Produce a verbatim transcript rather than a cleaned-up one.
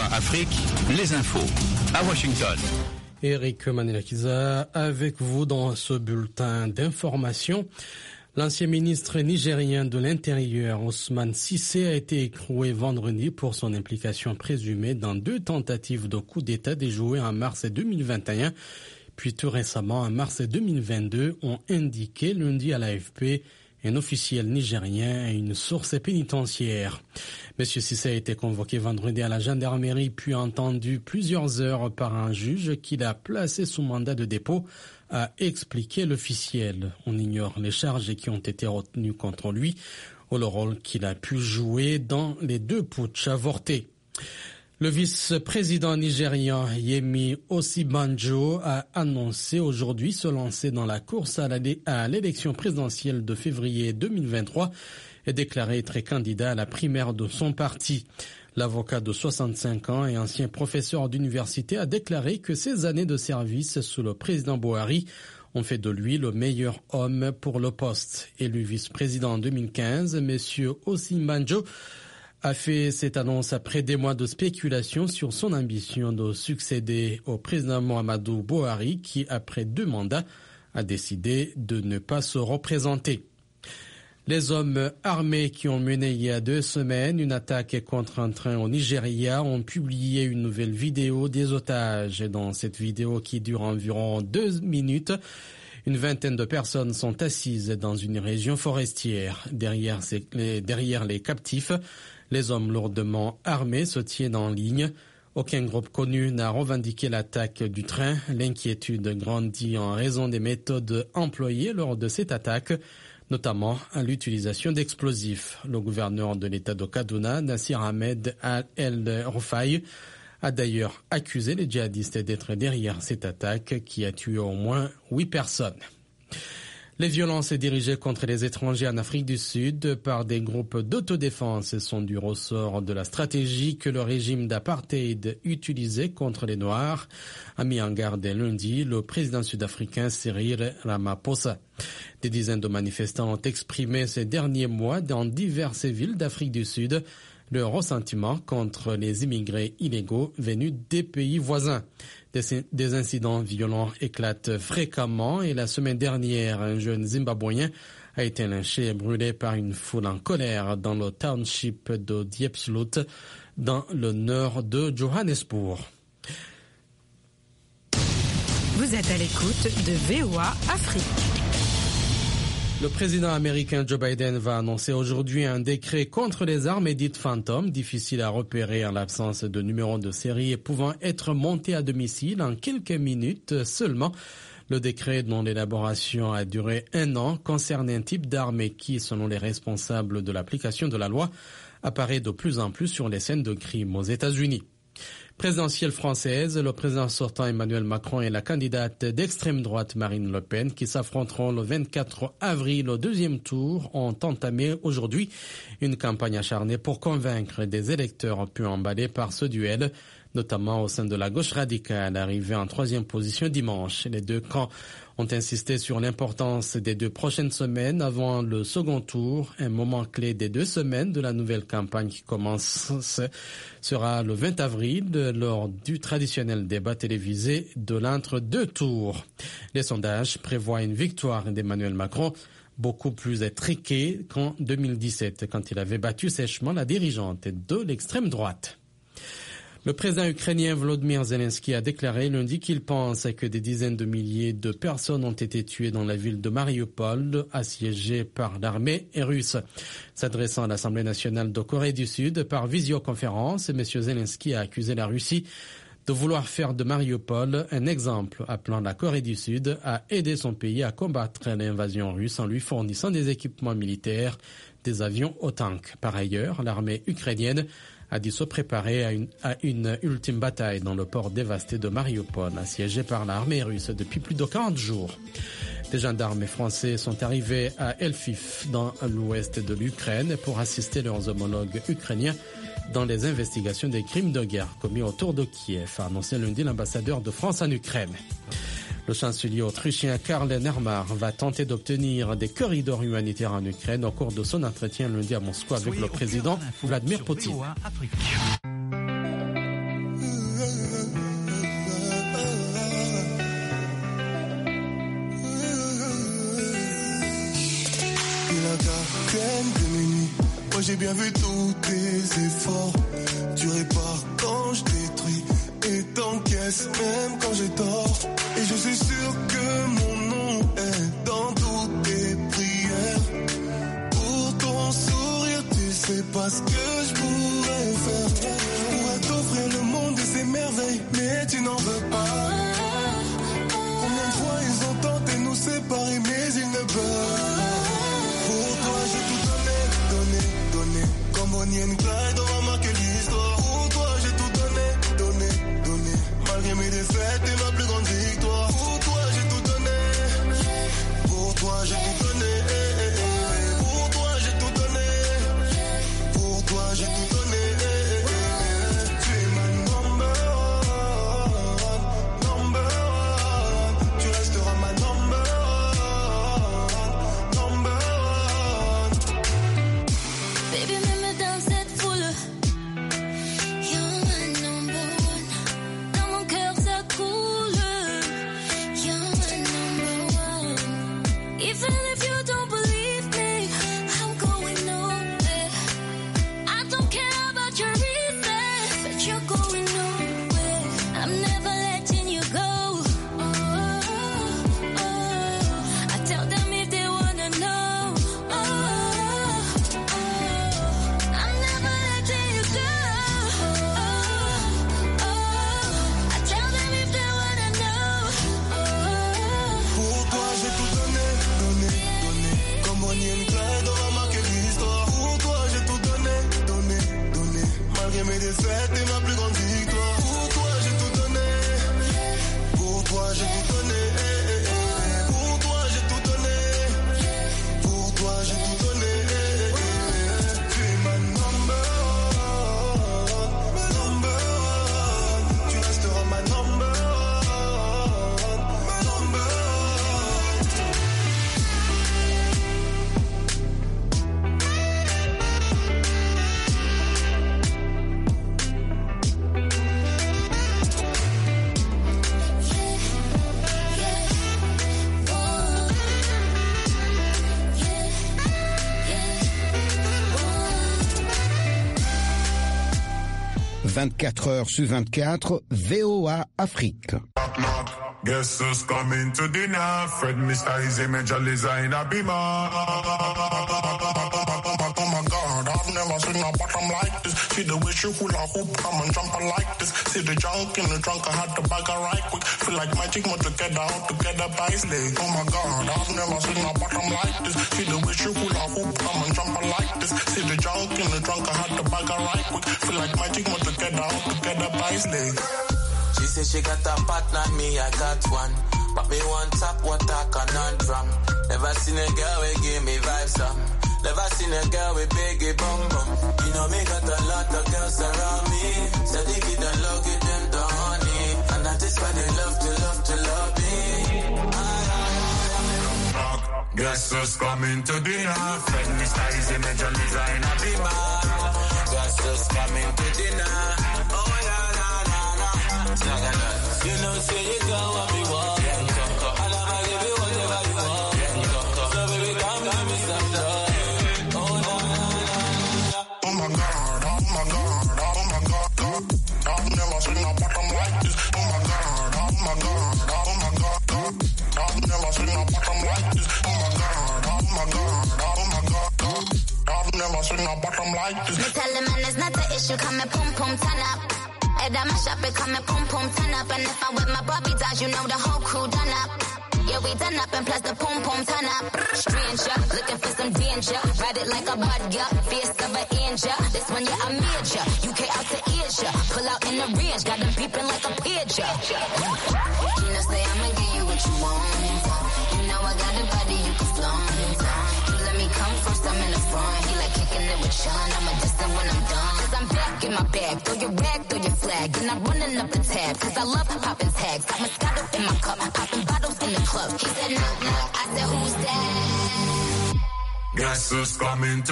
Afrique, les infos à Washington. Eric Manelakiza avec vous dans ce bulletin d'information. L'ancien ministre nigérien de l'Intérieur, Ousmane Cissé, a été écroué vendredi pour son implication présumée dans deux tentatives de coup d'État déjouées en mars deux mille vingt et un, puis tout récemment en mars deux mille vingt-deux, ont indiqué lundi à l'A F P un officiel nigérien et une source pénitentiaire. Monsieur Cissé a été convoqué vendredi à la gendarmerie puis entendu plusieurs heures par un juge qu'il a placé sous mandat de dépôt, a expliqué l'officiel. On ignore les charges qui ont été retenues contre lui ou le rôle qu'il a pu jouer dans les deux putschs avortés. Le vice-président nigérian Yemi Osibanjo a annoncé aujourd'hui se lancer dans la course à l'élection présidentielle de février deux mille vingt-trois et déclaré être candidat à la primaire de son parti. L'avocat de soixante-cinq ans et ancien professeur d'université a déclaré que ses années de service sous le président Buhari ont fait de lui le meilleur homme pour le poste. Élu vice-président en deux mille quinze, M. Osibanjo a fait cette annonce après des mois de spéculation sur son ambition de succéder au président Muhammadu Buhari qui, après deux mandats, a décidé de ne pas se représenter. Les hommes armés qui ont mené il y a deux semaines une attaque contre un train au Nigeria ont publié une nouvelle vidéo des otages. Dans cette vidéo qui dure environ deux minutes, une vingtaine de personnes sont assises dans une région forestière. Derrière, les, derrière les captifs, les hommes lourdement armés se tiennent en ligne. Aucun groupe connu n'a revendiqué l'attaque du train. L'inquiétude grandit en raison des méthodes employées lors de cette attaque, notamment à l'utilisation d'explosifs. Le gouverneur de l'État de Kaduna, Nassir Ahmed El-Rufai, a d'ailleurs accusé les djihadistes d'être derrière cette attaque qui a tué au moins huit personnes. Les violences dirigées contre les étrangers en Afrique du Sud par des groupes d'autodéfense sont du ressort de la stratégie que le régime d'apartheid utilisait contre les Noirs, a mis en garde lundi le président sud-africain Cyril Ramaphosa. Des dizaines de manifestants ont exprimé ces derniers mois dans diverses villes d'Afrique du Sud le ressentiment contre les immigrés illégaux venus des pays voisins. Des, des incidents violents éclatent fréquemment et la semaine dernière, un jeune Zimbabwéen a été lynché et brûlé par une foule en colère dans le township de Diepsloot, dans le nord de Johannesburg. Vous êtes à l'écoute de V O A Afrique. Le président américain Joe Biden va annoncer aujourd'hui un décret contre les armes dites fantômes, difficiles à repérer en l'absence de numéro de série et pouvant être montés à domicile en quelques minutes seulement. Le décret, dont l'élaboration a duré un an, concerne un type d'arme qui, selon les responsables de l'application de la loi, apparaît de plus en plus sur les scènes de crime aux États-Unis. Présidentielle française, le président sortant Emmanuel Macron et la candidate d'extrême droite Marine Le Pen, qui s'affronteront le vingt-quatre avril au deuxième tour, ont entamé aujourd'hui une campagne acharnée pour convaincre des électeurs peu emballés par ce duel, notamment au sein de la gauche radicale, arrivée en troisième position dimanche. Les deux camps ont insisté sur l'importance des deux prochaines semaines avant le second tour. Un moment clé des deux semaines de la nouvelle campagne qui commence sera le vingt avril lors du traditionnel débat télévisé de l'entre-deux tours. Les sondages prévoient une victoire d'Emmanuel Macron beaucoup plus étriquée qu'en deux mille dix-sept, quand il avait battu sèchement la dirigeante de l'extrême droite. Le président ukrainien Volodymyr Zelensky a déclaré lundi qu'il pense que des dizaines de milliers de personnes ont été tuées dans la ville de Mariupol, assiégée par l'armée russe. S'adressant à l'Assemblée nationale de Corée du Sud par visioconférence, M. Zelensky a accusé la Russie de vouloir faire de Mariupol un exemple, appelant la Corée du Sud à aider son pays à combattre l'invasion russe en lui fournissant des équipements militaires, des avions aux tanks. Par ailleurs, l'armée ukrainienne a dit se préparer à une, à une ultime bataille dans le port dévasté de Mariupol, assiégé par l'armée russe depuis plus de quarante jours. Des gendarmes français sont arrivés à Lviv, dans l'ouest de l'Ukraine, pour assister leurs homologues ukrainiens dans les investigations des crimes de guerre commis autour de Kiev, a annoncé lundi l'ambassadeur de France en Ukraine. Le chancelier autrichien Karl Nehammer va tenter d'obtenir des corridors humanitaires en Ukraine au cours de son entretien lundi à Moscou avec le président Vladimir Poutine. gardienne de mes nuits. Moi j'ai bien vu tous tes efforts. Tu répares quand je détruis et t'encaisses même quand j'ai tort. Et je suis sûr que mon nom est dans toutes tes prières. Pour ton sourire, tu sais pas ce que je pourrais faire. Je pourrais t'offrir le monde et ses merveilles, mais tu n'en veux pas. Combien de fois ils ont tenté de nous séparer, mais ils ne peuvent. Pour toi j'ai tout donné, donné, donné. Comme Bonnie and Clyde, on va marquer l'histoire. Pour toi j'ai tout donné, donné, donné. Malgré mes défaites et ma plus grande victoire. Pour toi j'ai tout donné. Pour toi j'ai tout donné. Pour toi j'ai tout donné. Pour toi j'ai tout donné. Tu es ma number one, number one. Tu resteras ma number one, number one. Baby, mets me dans cette foule. You're my number one. Dans mon cœur ça coule. You're my number one. Even if you don't believe me, I'm going nowhere. I don't care about your reasons, but you're going nowhere. I'm never letting you go. Oh, oh, oh. I tell them if they wanna know. Oh, oh. I'm never letting you go. Oh, oh. I tell them if they wanna know. Oh, Pour toi j'ai tout donné, donné, donné. Comme Bonnie and Clyde, on va marquer l'histoire. Pour toi j'ai tout donné, donné, donné. Malgré mes défaites et ma plus grande victoire. Pour toi j'ai tout donné. Pour toi j'ai tout donné. Pour toi j'ai tout donné. Pour toi j'ai tout donné. Tu es ma number one, number one. Tu resteras ma number one, number one. vingt-quatre heures sur vingt-quatre, V O A Afrique. Knock, knock. Guess who's coming to dinner? Fred Mister Easy Major Liza in a beamer. Oh my God, I've never seen a bottom like this. See the way she hula hoop, come and jump her like this. See the junk in the trunk, I had to bag her right quick. Feel like magic, more together, all together by slave. Oh my God, I've never seen a bottom like this. See the way she hula hoop, come and jump her like this. See the junk in the trunk, I had to bag her right quick. Feel like magic, more together, all together by slave. She said she got a partner, me I got one. But me one top, what I conundrum. Never seen a girl we give me vibes some. Never seen a girl with biggie bum bum. You know me got a lot of girls around me. So they get the love, get them the honey. And that is why they love to love to love me. Guess who's coming to dinner? Fred Mister Easy Major Liza in a beamer. Guess who's coming to dinner? Oh la la la la. You know say you go what we want. I'll never give you whatever you want. So baby come give me some love. Oh la la la la. Oh my God, oh my God, oh my God, God. I've never seen a bottom like this. Oh my God, oh my God, oh my God, God. I've never seen a bottom like this. Oh my God, oh my God, oh my God, God. I've never seen a bottom like this. Me tell him man it's not the issue, come and pum pum turn up. Head on my shop, it come and pum pum turn up. And if I'm with my Bobby dolls, you know the whole crew done up. Yeah, we done up and plus the pum pum turn up. Stranger, looking for some danger. Ride it like a budger, face of an angel. This one, yeah, I major. U K out to Asia. Pull out in the range, got them peeping like a pigeon. You know, say I'ma give you what you want. You know I got a body you can flaunt. You let me come first, I'm in the front. He like kicking it with Sean, I'm a distant when I'm done. Cause I'm back in my bag, throw your rag, throw your flag. And I'm running up the tab, cause I love popping tags. Got Moscato in my cup, popping bottles in the club. He said knock knock, I said who's that? Guess who's coming to